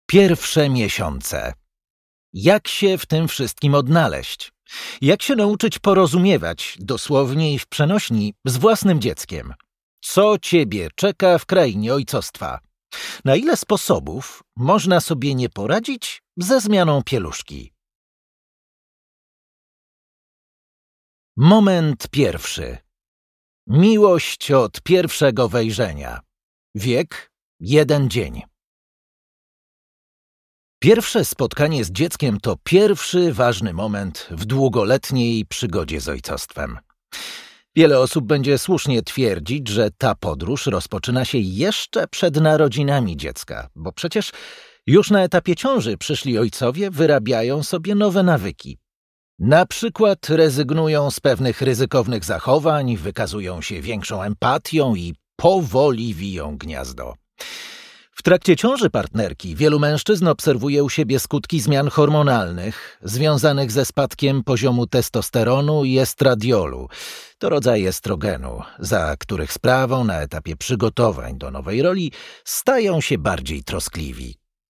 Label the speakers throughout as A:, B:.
A: Pierwsze miesiące. Jak się w tym wszystkim odnaleźć? Jak się nauczyć porozumiewać, dosłownie i w przenośni, z własnym dzieckiem? Co ciebie czeka w krainie ojcostwa? Na ile sposobów można sobie nie poradzić ze zmianą pieluszki? Moment pierwszy. Miłość od pierwszego wejrzenia. Wiek 1 dzień. Pierwsze spotkanie z dzieckiem to pierwszy ważny moment w długoletniej przygodzie z ojcostwem. Wiele osób będzie słusznie twierdzić, że ta podróż rozpoczyna się jeszcze przed narodzinami dziecka, bo przecież już na etapie ciąży przyszli ojcowie wyrabiają sobie nowe nawyki. Na przykład rezygnują z pewnych ryzykownych zachowań, wykazują się większą empatią i powoli wiją gniazdo. W trakcie ciąży partnerki wielu mężczyzn obserwuje u siebie skutki zmian hormonalnych związanych ze spadkiem poziomu testosteronu i estradiolu. To rodzaje estrogenu, za których sprawą na etapie przygotowań do nowej roli stają się bardziej troskliwi.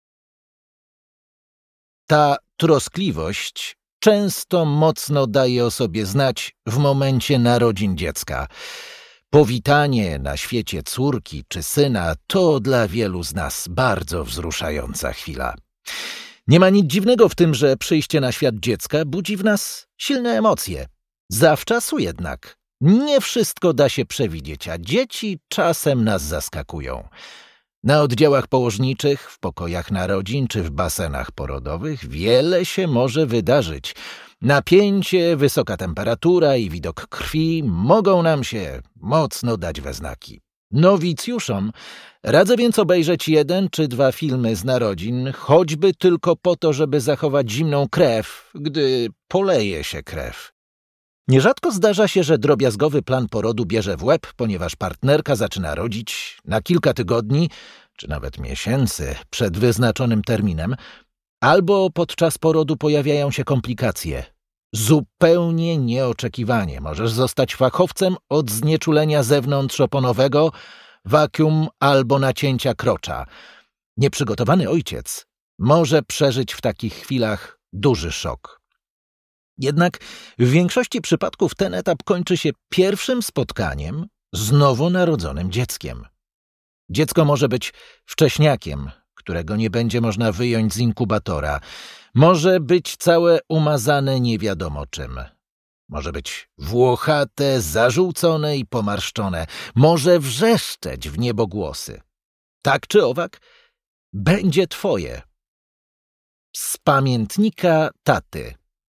A: Ta troskliwość często mocno daje o sobie znać w momencie narodzin dziecka. Powitanie na świecie córki czy syna to dla wielu z nas bardzo wzruszająca chwila. Nie ma nic dziwnego w tym, że przyjście na świat dziecka budzi w nas silne emocje. Zawczasu jednak nie wszystko da się przewidzieć, a dzieci czasem nas zaskakują. Na oddziałach położniczych, w pokojach narodzin czy w basenach porodowych wiele się może wydarzyć. Napięcie, wysoka temperatura i widok krwi mogą nam się mocno dać we znaki. Nowicjuszom radzę więc obejrzeć 1 czy 2 filmy z narodzin, choćby tylko po to, żeby zachować zimną krew, gdy poleje się krew. Nierzadko zdarza się, że drobiazgowy plan porodu bierze w łeb, ponieważ partnerka zaczyna rodzić na kilka tygodni, czy nawet miesięcy przed wyznaczonym terminem, albo podczas porodu pojawiają się komplikacje. Zupełnie nieoczekiwanie możesz zostać fachowcem od znieczulenia zewnątrzoponowego, wakium albo nacięcia krocza. Nieprzygotowany ojciec może przeżyć w takich chwilach duży szok. Jednak w większości przypadków ten etap kończy się pierwszym spotkaniem z nowonarodzonym dzieckiem. Dziecko może być wcześniakiem, którego nie będzie można wyjąć z inkubatora. Może być całe umazane nie wiadomo czym. Może być włochate, zażółcone i pomarszczone. Może wrzeszczeć w niebogłosy. Tak czy owak, będzie twoje. Z pamiętnika taty.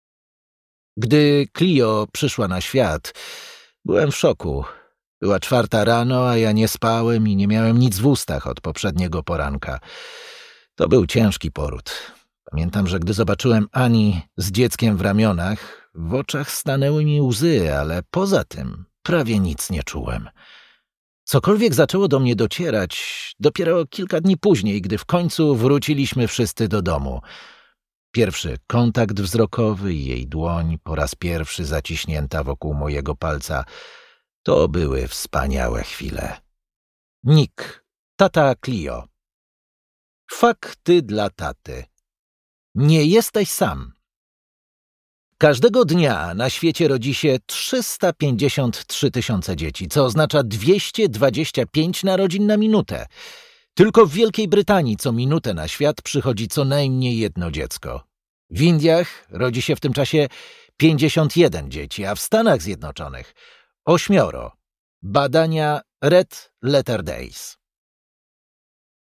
A: Gdy Clio przyszła na świat, byłem w szoku. Była 4 rano, a ja nie spałem i nie miałem nic w ustach od poprzedniego poranka. To był ciężki poród. Pamiętam, że gdy zobaczyłem Ani z dzieckiem w ramionach, w oczach stanęły mi łzy, ale poza tym prawie nic nie czułem. Cokolwiek zaczęło do mnie docierać dopiero kilka dni później, gdy w końcu wróciliśmy wszyscy do domu. Pierwszy kontakt wzrokowy i jej dłoń, po raz pierwszy zaciśnięta wokół mojego palca, to były wspaniałe chwile. Nick, tata Clio. Fakty dla taty. Nie jesteś sam. Każdego dnia na świecie rodzi się 353 000 dzieci, co oznacza 225 narodzin na minutę. Tylko w Wielkiej Brytanii co minutę na świat przychodzi co najmniej 1 dziecko. W Indiach rodzi się w tym czasie 51 dzieci, a w Stanach Zjednoczonych 8. Badania Red Letter Days.